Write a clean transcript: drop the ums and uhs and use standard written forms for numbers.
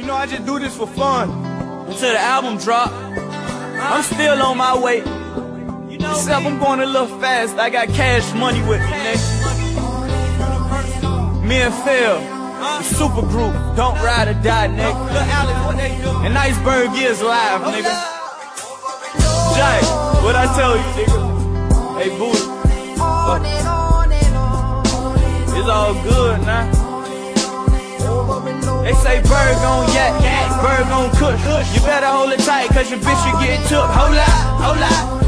You know I just do this for fun. Until the album drop, I'm still on my way. Except I'm going a little fast. I got cash money with me, nigga. Me and Phil, the super group, don't ride or die, nigga. And Iceberg is live, nigga. Jay, what I tell you, nigga? Hey, Buddha. It's all good now. They say bird gon' yak, bird gon' cook. You better hold it tight, cause your bitch you get took. Hold up, hold up.